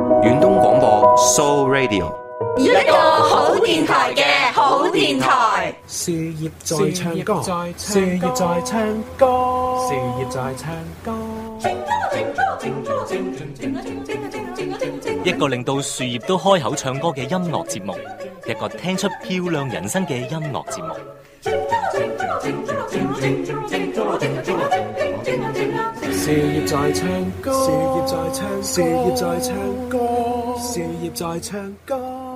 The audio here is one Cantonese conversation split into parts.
遠東廣播 Soul Radio， 一個好電台嘅好電台。 樹葉在唱歌，樹葉在唱歌，樹葉在唱歌。 一個令到樹葉都開口唱歌嘅音樂節目，一個聽出漂亮人生嘅音樂節目。 樹葉在唱歌，樹葉在唱，樹葉在唱歌，樹葉在唱歌。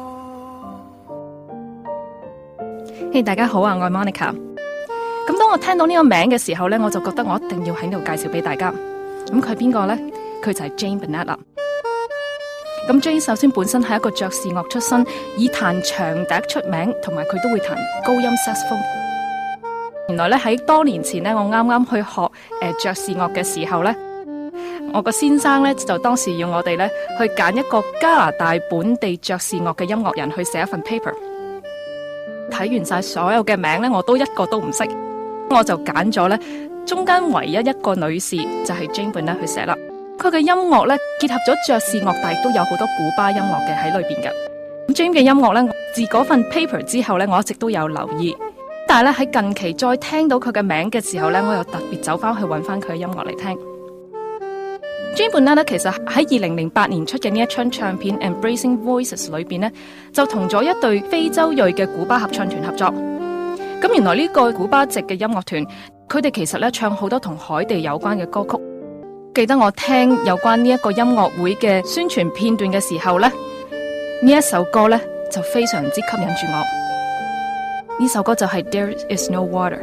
嘿，大家好啊，我係 Monica。咁當我聽到呢個名嘅時候呢，我就覺得我一定要喺度介紹俾大家。咁佢係邊個呢？佢就係 Jane Burnett 啦。咁 Jane 首先本身係一個爵士樂出身，以彈長笛出名，同埋佢都會彈高音 saxophone。原來咧喺多年前咧，我啱啱去學爵士樂嘅時候咧，我個先生咧就當時要我哋咧去揀一個加拿大本地爵士樂嘅音樂人去寫一份 paper。睇完晒所有嘅名咧，我都一個都唔識，我就揀咗咧中間唯一一個女士就係 Jane Burnett 去寫啦。佢嘅音樂咧結合咗爵士樂，但係都有好多古巴音樂嘅喺裏邊嘅。咁 Jane 嘅音樂咧，自嗰份 paper 之後咧，我一直都有留意。但係咧喺近期再聽到佢嘅名嘅時候咧，我又特別走翻去揾翻佢嘅音樂嚟聽。Jane Burnett 咧，其實喺2008年出嘅呢一張唱片《Embracing Voices》裏邊呢，就同咗一隊非洲裔嘅古巴合唱團合作。咁原來呢個古巴籍嘅音樂團，佢哋其實咧唱好多同海地有關嘅歌曲。記得我聽有關呢一個音樂會嘅宣傳片段嘅時候咧，呢一首歌咧就非常之吸引住我。呢首歌就係 There is no water。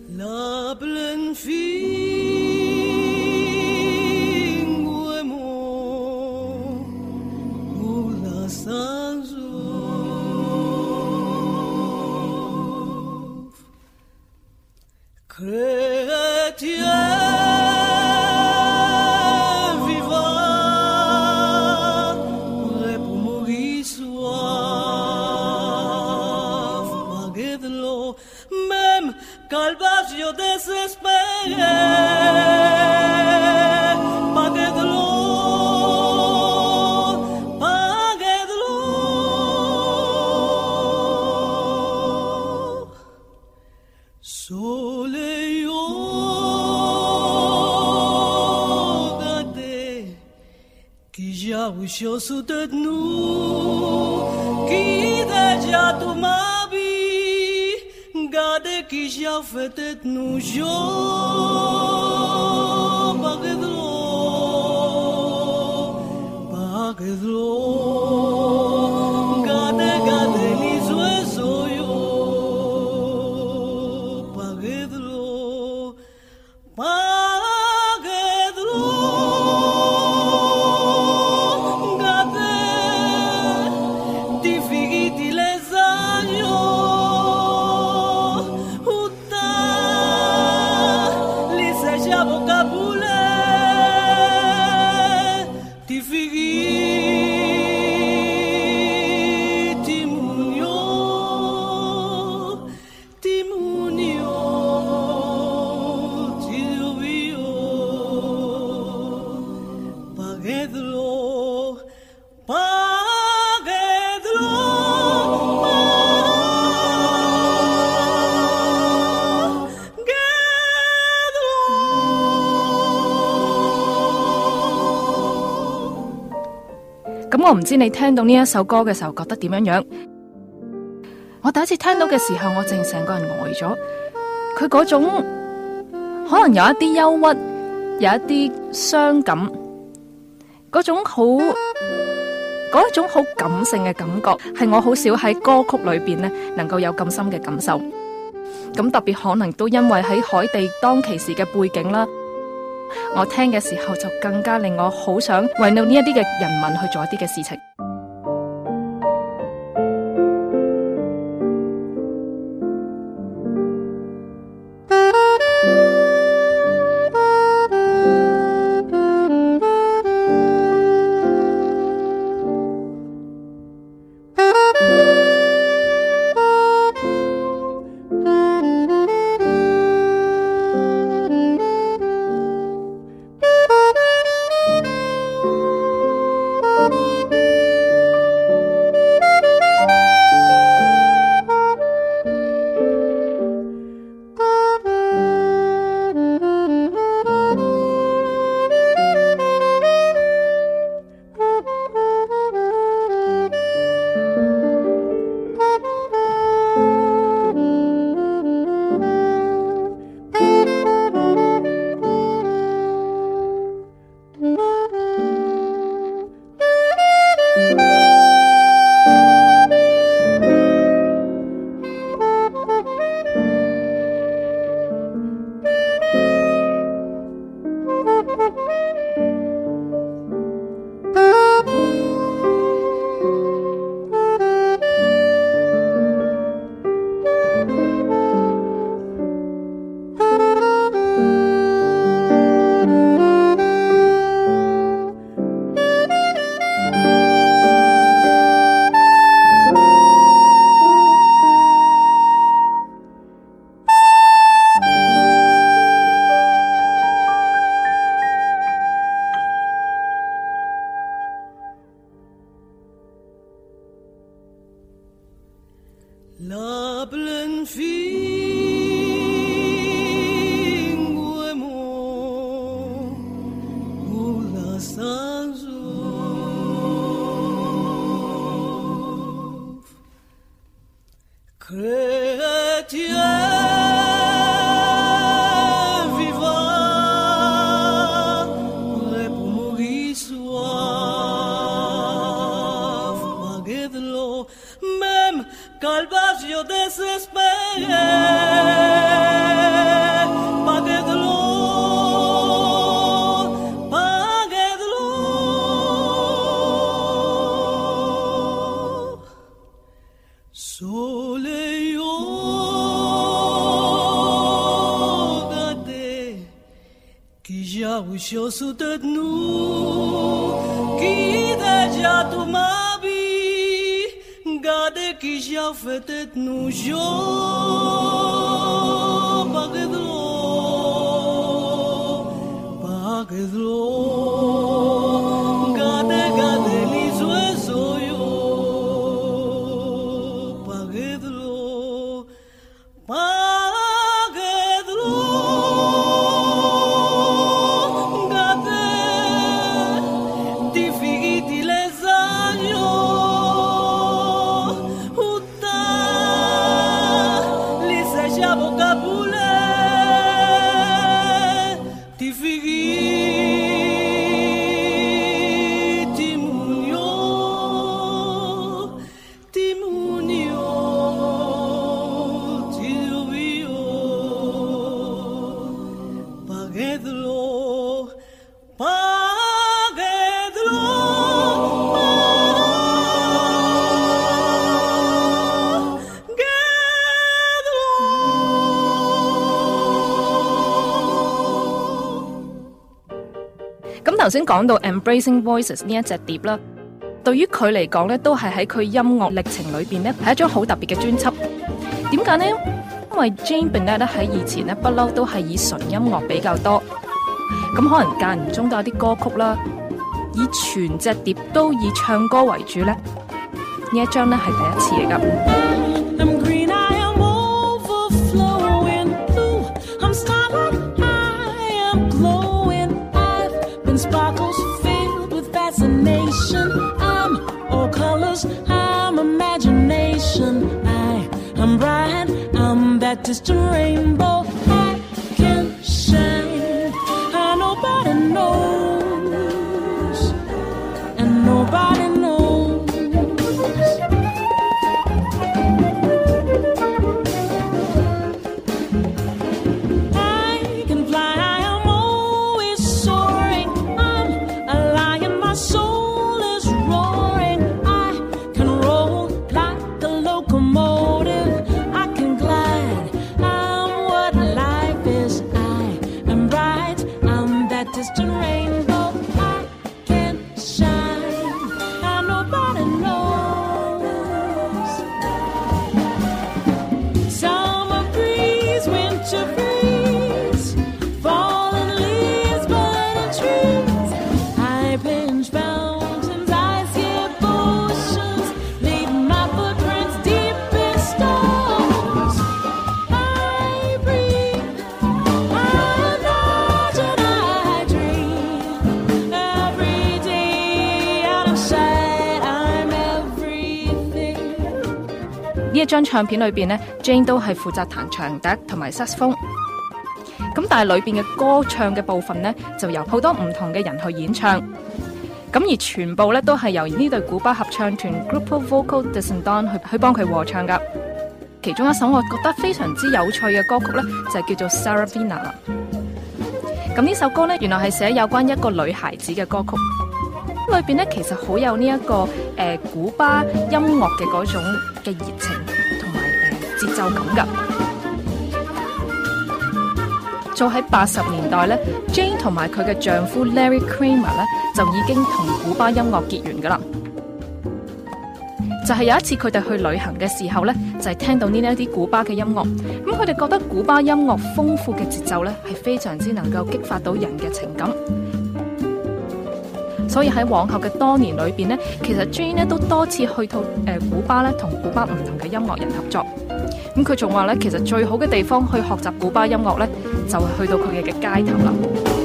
Sous de nous qui déjà tout ma vie garde qui j'ai fait de nous jo bagedlo garde les oiseaux yo bagedlo 咁我唔知你聽到呢一首歌嘅時候覺得點樣樣？我第一次聽到嘅時候，我淨成個人呆咗。佢嗰種可能有一啲憂鬱，有一啲傷感，嗰種好感性嘅感覺，係我好少喺歌曲裏邊呢能夠有咁深嘅感受。咁特別可能都因為喺海地當其時嘅背景啦。我聽嘅時候就更加令我好想為到呢一啲嘅人民去做一啲嘅事情。 La pleine fingue ou la sans chrétien vivant prêt pour mourir soif baguette de l'eau même Calvario desesperé, pague de l'eau, pague de l'eau. Soleil gade, qui j'avoue sous tête nous, qui déjà tout ma Gade qui já fait tête nous jo pague de l'eau gade les oiseaux yo pague de l'eau gade ti figiti les agneaux 咁頭先講到 Embracing Voices 呢一隻碟啦，對於佢嚟講咧，都係喺佢音樂歷程裏邊咧，係一張好特別嘅專輯。點解呢？因為 Jane Bennett 咧喺以前咧不嬲都係以純音樂比較多，咁可能間唔中都有啲歌曲啦，以全隻碟都以唱歌為主咧，呢一張咧係第一次嚟㗎。 Sparkles filled with fascination. I'm all colors, I'm imagination. I'm bright, I'm that distant rainbow. I can shine, and nobody knows, and nobody knows. Distant rainbow, I can shine, and nobody knows. Summer breeze, winter breeze, falling leaves, burning trees. I pinch fountains, I skip oceans, leave my footprints deep in stones. I breathe, I imagine, 呢一張唱片裏邊咧 ，Jane 都係負責彈長笛同埋 saxophone。咁但係裏邊嘅歌唱嘅部分咧，就由好多唔同嘅人去演唱。咁咁而全部咧都係由呢隊古巴合唱團 Grupo Vocal de Sindon 去幫佢和唱噶。其中一首我覺得非常之有趣嘅歌曲咧，就係叫做 Saravina 啦。咁呢首歌咧，原來係寫有關一個女孩子嘅歌曲，裏邊咧其實好有呢一個古巴音樂嘅嗰種嘅熱情同埋節奏感噶。早喺80年代咧 ，Jane 同埋佢嘅丈夫 Larry Kramer 咧就已經同古巴音樂結緣噶啦。就係有一次佢哋去旅行嘅時候呢，就係聽到呢一啲古巴嘅音樂，咁佢哋覺得古巴音樂豐富嘅節奏呢，係非常之能夠激發到人嘅情感，所以喺往後嘅多年裏邊呢，其實 Jane 呢都多次去到古巴呢，同古巴唔同嘅音樂人合作。咁佢仲話呢，其實最好嘅地方去學習古巴音樂呢，就係去到佢嘅街頭啦。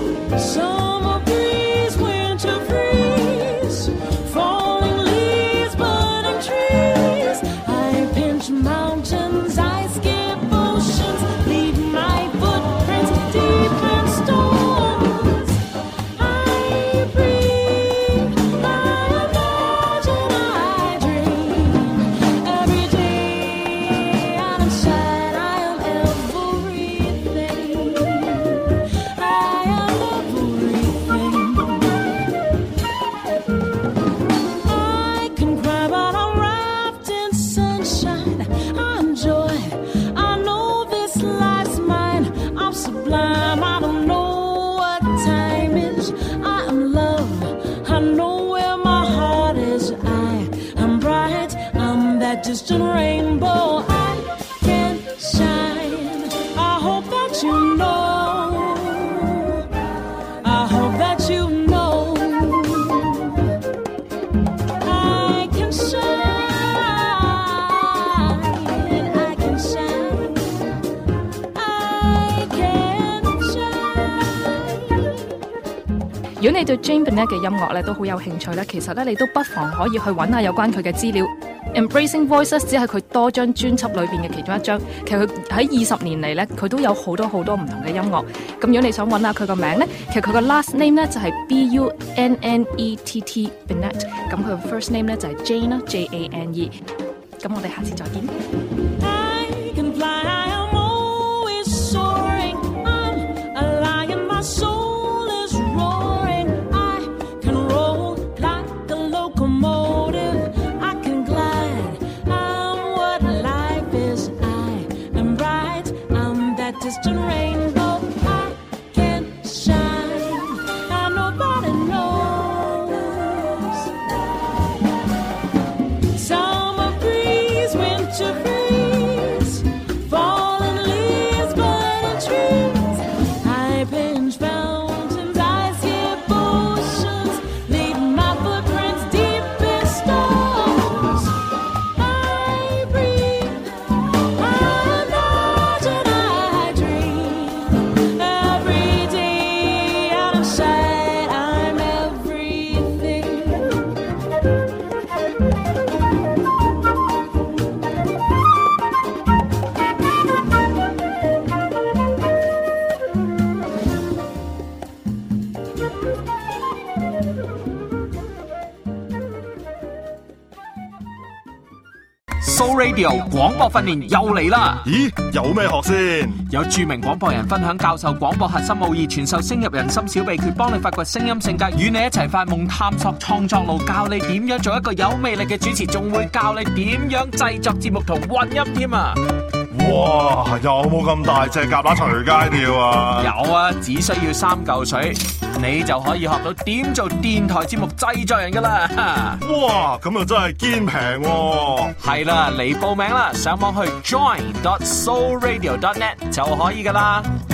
Distant rainbow, I can shine. I hope that you know. I hope that you know. I can shine. I can shine. I can shine. 如果你對 Jane Bennett 嘅音樂咧都好有興趣咧，其實咧你都不妨可以去揾下有關佢嘅資料。Embracing Voices 只係佢多張專輯裏邊嘅其中一張，其實佢喺20年嚟咧，佢都有好多唔同嘅音樂。咁如果你想揾下佢個名咧，其實佢個 last name 咧就係 Bunnett Bennett， 咁佢個 first name 咧就係 Jane 啦 Jane。咁我哋下次再見。 Distant rainbow, I can shine. And nobody knows. Summer breeze, winter breeze, falling leaves, burning trees. I pinch fountains, I skip oceans, leave my footprints deep in stones. I breathe, I imagine, So Radio 廣播訓練又嚟啦！ 咦，有咩學先？ 有著名廣播人分享教授廣播核心奧義，傳授聲入人心小秘訣，幫你發掘聲音性格，與你一齊發夢探索創作路，教你點樣做一個有魅力嘅主持，仲會教你點樣製作節目同混音添啊！ 哇，有冇咁大隻蛤乸隨街跳啊？ 有啊，只需要3嚿水，你就可以學到點做電台節目製作人噶啦！ 哇，咁又真係堅平喎！ 係啦，嚟報名啦，上網去 join.soulradio.net 就可以噶啦。